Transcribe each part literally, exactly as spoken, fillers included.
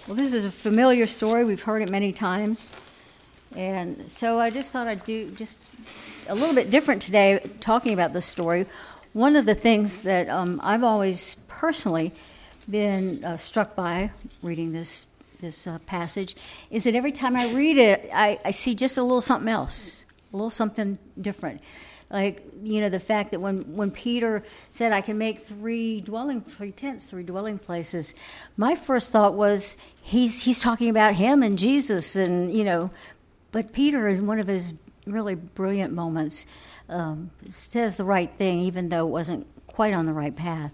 Well, this is a familiar story. We've heard it many times. And so I just thought I'd do just a little bit different today talking about this story. One of the things that um, I've always personally been uh, struck by reading this this uh, passage is that every time I read it, I, I see just a little something else, a little something different. Like, you know, the fact that when, when Peter said, I can make three dwelling, three tents, three dwelling places, my first thought was, he's he's talking about him and Jesus, and, you know, but Peter, in one of his really brilliant moments, um, says the right thing, even though it wasn't quite on the right path.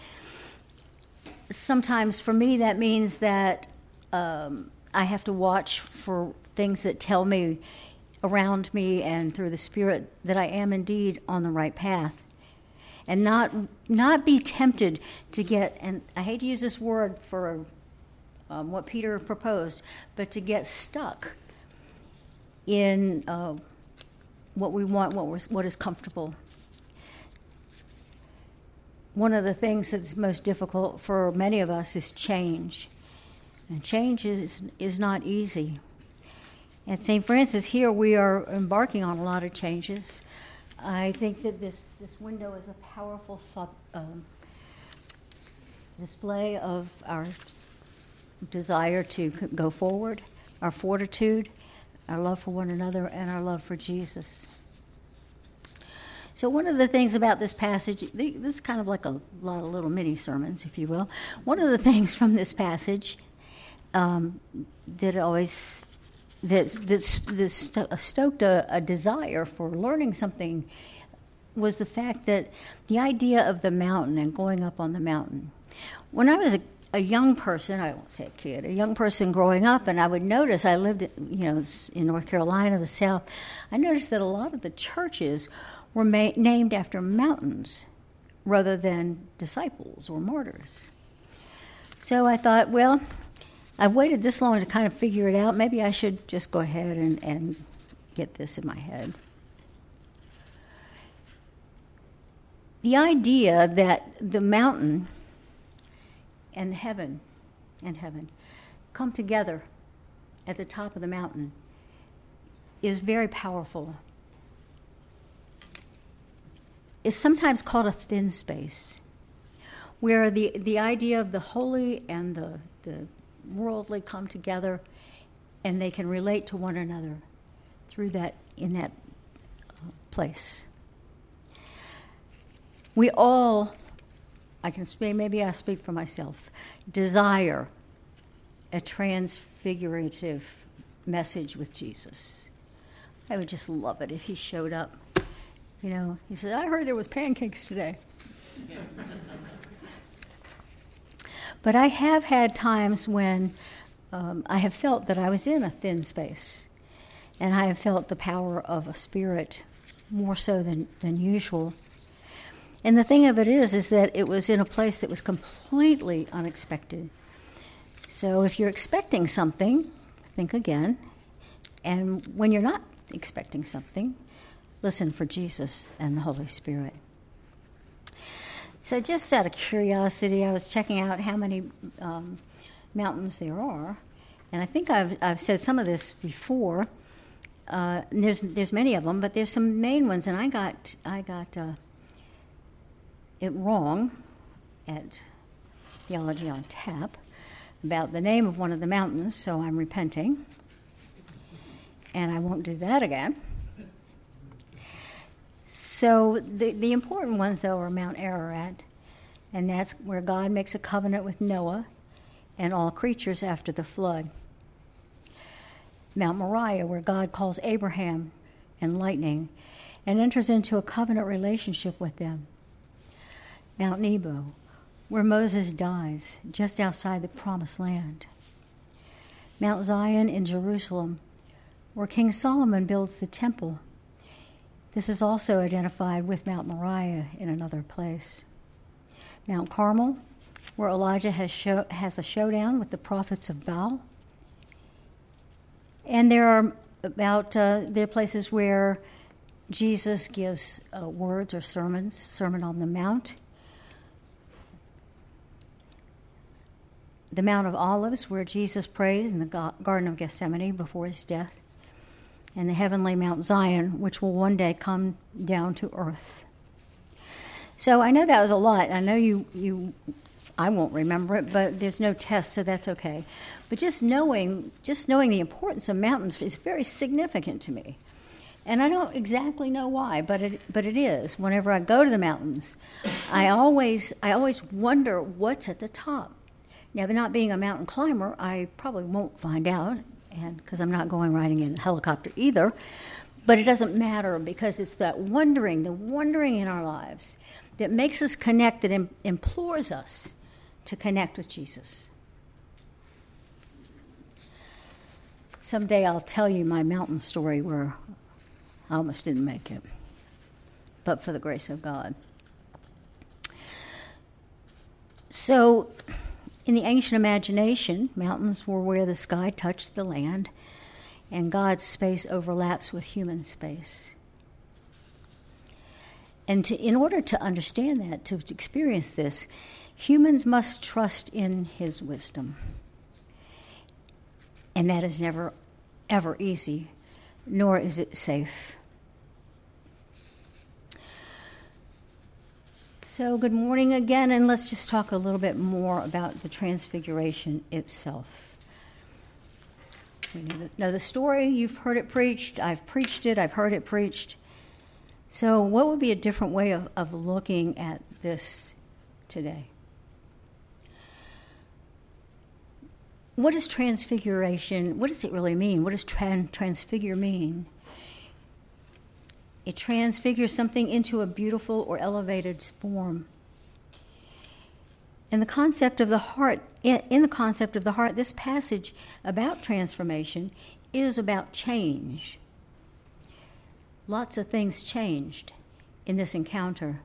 Sometimes, for me, that means that um, I have to watch for things that tell me around me and through the Spirit that I am indeed on the right path, and not not be tempted to get, and I hate to use this word for um, what Peter proposed, but to get stuck in uh, what we want, what we're, what is comfortable. One of the things that's most difficult for many of us is change, and change is is not easy. At Saint Francis, here we are embarking on a lot of changes. I think that this, this window is a powerful sub, um, display of our desire to go forward, our fortitude, our love for one another, and our love for Jesus. So one of the things about this passage, this is kind of like a lot of little mini sermons, if you will. One of the things from this passage um, that always... that that stoked a, a desire for learning something was the fact that the idea of the mountain and going up on the mountain. When I was a, a young person, I won't say a kid, a young person growing up, and I would notice, I lived, you know, in North Carolina, the South, I noticed that a lot of the churches were ma- named after mountains rather than disciples or martyrs. So I thought, well, I've waited this long to kind of figure it out. Maybe I should just go ahead and, and get this in my head. The idea that the mountain and heaven and heaven come together at the top of the mountain is very powerful. It's sometimes called a thin space, where the, the idea of the holy and the, the worldly come together, and they can relate to one another through that, in that uh, place. We all, I can speak, maybe I speak for myself, desire a transfigurative message with Jesus. I would just love it if he showed up. You know, he said, I heard there was pancakes today. But I have had times when um, I have felt that I was in a thin space, and I have felt the power of a spirit more so than, than usual. And the thing of it is, is that it was in a place that was completely unexpected. So if you're expecting something, think again. And when you're not expecting something, listen for Jesus and the Holy Spirit. So just out of curiosity, I was checking out how many um, mountains there are, and I think I've I've said some of this before. Uh, there's there's many of them, but there's some main ones, and I got I got uh, it wrong at Theology on Tap about the name of one of the mountains, so I'm repenting, and I won't do that again. So the, the important ones, though, are Mount Ararat, and that's where God makes a covenant with Noah and all creatures after the flood. Mount Moriah, where God calls Abraham and lightning and enters into a covenant relationship with them. Mount Nebo, where Moses dies just outside the Promised Land. Mount Zion in Jerusalem, where King Solomon builds the temple. This is also identified with Mount Moriah in another place. Mount Carmel, where Elijah has show, has a showdown with the prophets of Baal. And there are about uh, there are places where Jesus gives uh, words or sermons, Sermon on the Mount. the Mount of Olives, where Jesus prays in the Garden of Gethsemane before his death, and the heavenly Mount Zion, which will one day come down to earth. So I know that was a lot. I know you, you, I won't remember it, but there's no test, so that's okay. But just knowing, just knowing the importance of mountains is very significant to me. And I don't exactly know why, but it, but it is. Whenever I go to the mountains, I always, I always wonder what's at the top. Now, not being a mountain climber, I probably won't find out, and because I'm not going riding in a helicopter either. But it doesn't matter, because it's that wondering, the wondering in our lives that makes us connect, that im- implores us to connect with Jesus. Someday I'll tell you my mountain story where I almost didn't make it, but for the grace of God. So, in the ancient imagination, mountains were where the sky touched the land, and God's space overlaps with human space. And to, in order to understand that, to experience this, humans must trust in his wisdom. And that is never, ever easy, nor is it safe. So good morning again, and let's just talk a little bit more about the Transfiguration itself. We know the, know the story, you've heard it preached, I've preached it, I've heard it preached. So what would be a different way of, of looking at this today? What is transfiguration? What does it really mean? What does tran- transfigure mean? It transfigures something into a beautiful or elevated form. And the concept of the heart, in, in the concept of the heart, this passage about transformation is about change. Lots of things changed in this encounter.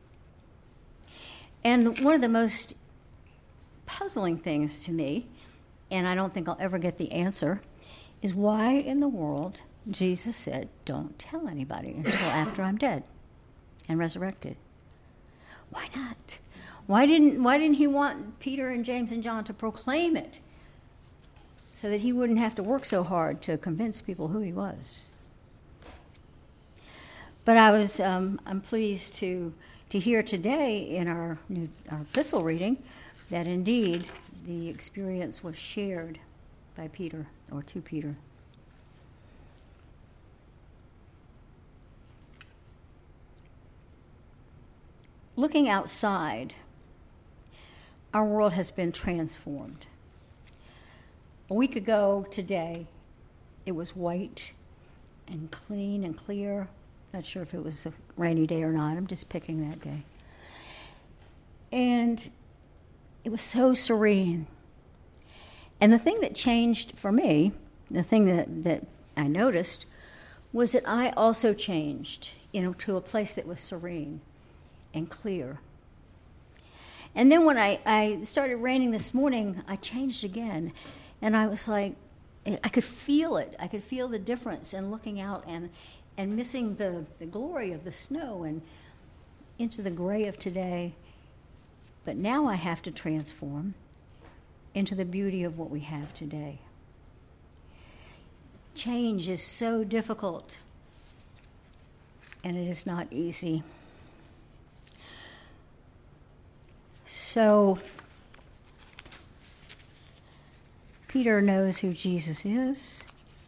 And one of the most puzzling things to me, and I don't think I'll ever get the answer, is why in the world Jesus said, don't tell anybody until after I'm dead and resurrected. Why not? Why didn't, why didn't he want Peter and James and John to proclaim it so that he wouldn't have to work so hard to convince people who he was? But I was, um, I'm pleased to, to hear today in our new our epistle reading that indeed the experience was shared by Peter, or to Peter. Looking outside, our world has been transformed. A week ago today, it was white and clean and clear. Not sure if it was a rainy day or not. I'm just picking that day. And it was so serene. And the thing that changed for me, the thing that, that I noticed, was that I also changed, you know, to a place that was serene and clear. And then when I, I started raining this morning, I changed again. And I was like, I could feel it. I could feel the difference in looking out and, and missing the, the glory of the snow and into the gray of today. But now I have to transform into the beauty of what we have today. Change is so difficult, and it is not easy. So, Peter knows who Jesus is,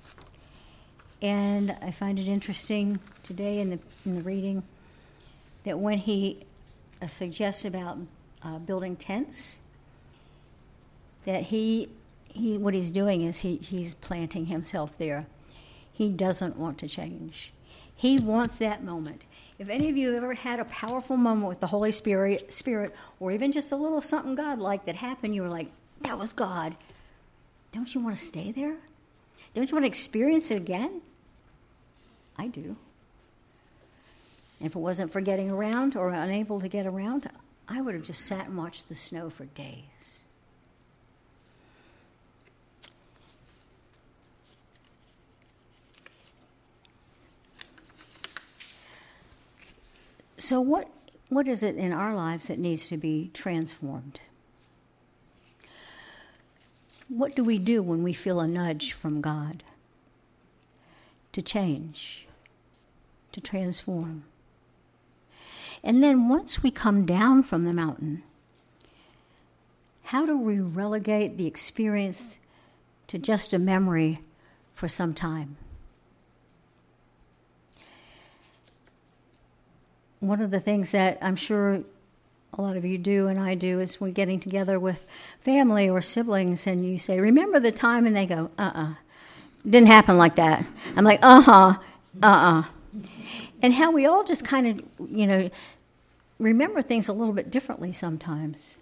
and I find it interesting today in the in the reading that when he uh, suggests about uh, building tents, that he he what he's doing is he he's planting himself there. He doesn't want to change. He wants that moment. If any of you have ever had a powerful moment with the Holy Spirit, Spirit, or even just a little something God-like that happened, you were like, that was God. Don't you want to stay there? Don't you want to experience it again? I do. And if it wasn't for getting around or unable to get around, I would have just sat and watched the snow for days. So what what is it in our lives that needs to be transformed? what do we do when we feel a nudge from God to change, to transform? And then once we come down from the mountain, how do we relegate the experience to just a memory for some time? One of the things that I'm sure a lot of you do and I do is we're getting together with family or siblings and you say, remember the time? And they go, uh-uh. Didn't happen like that. I'm like, uh-huh, uh-uh. And how we all just kind of, you know, remember things a little bit differently sometimes.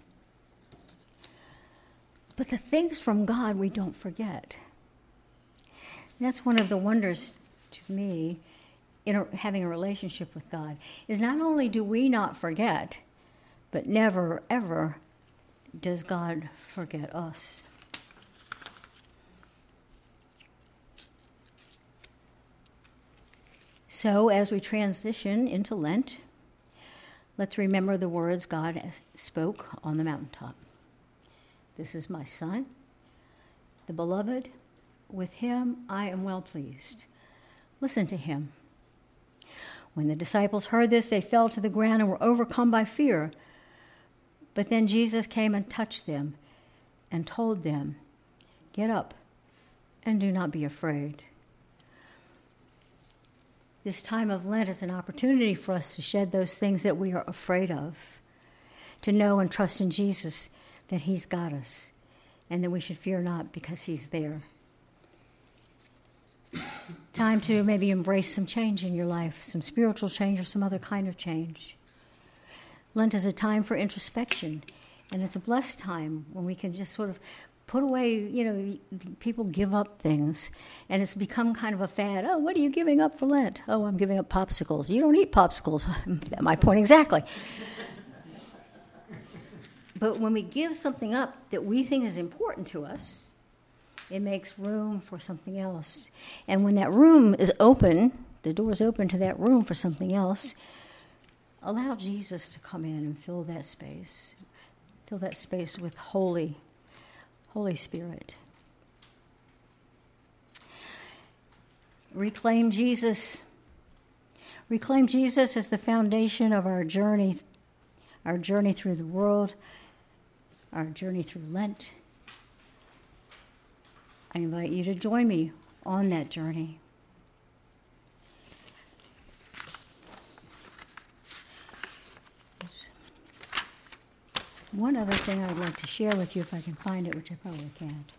But the things from God we don't forget. And that's one of the wonders to me in a, having a relationship with God, is not only do we not forget, but never, ever does God forget us. So as we transition into Lent, let's remember the words God spoke on the mountaintop. This is my Son, the beloved. With him I am well pleased. Listen to him. When the disciples heard this, they fell to the ground and were overcome by fear. But then Jesus came and touched them and told them, get up and do not be afraid. This time of Lent is an opportunity for us to shed those things that we are afraid of, to know and trust in Jesus that he's got us, and that we should fear not because he's there. Time to maybe embrace some change in your life, some spiritual change or some other kind of change. Lent is a time for introspection, and it's a blessed time when we can just sort of put away, you know, people give up things, and it's become kind of a fad. Oh, what are you giving up for Lent? Oh, I'm giving up popsicles. You don't eat popsicles. My point exactly. But when we give something up that we think is important to us, it makes room for something else. And when that room is open, the door is open to that room for something else, allow Jesus to come in and fill that space. Fill that space with Holy, Holy Spirit. Reclaim Jesus. Reclaim Jesus as the foundation of our journey, our journey through the world, our journey through Lent. I invite you to join me on that journey. One other thing I'd like to share with you, if I can find it, which I probably can't.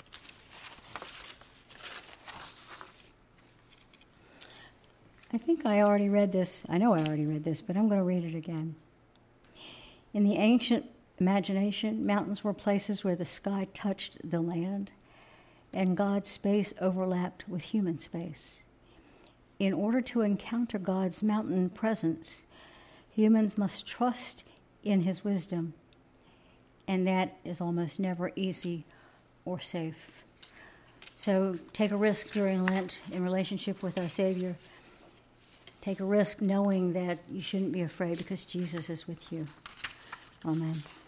I think I already read this. I know I already read this, but I'm going to read it again. In the ancient imagination, mountains were places where the sky touched the land, and God's space overlapped with human space. In order to encounter God's mountain presence, humans must trust in his wisdom, and that is almost never easy or safe. So take a risk during Lent in relationship with our Savior. Take a risk knowing that you shouldn't be afraid because Jesus is with you. Amen.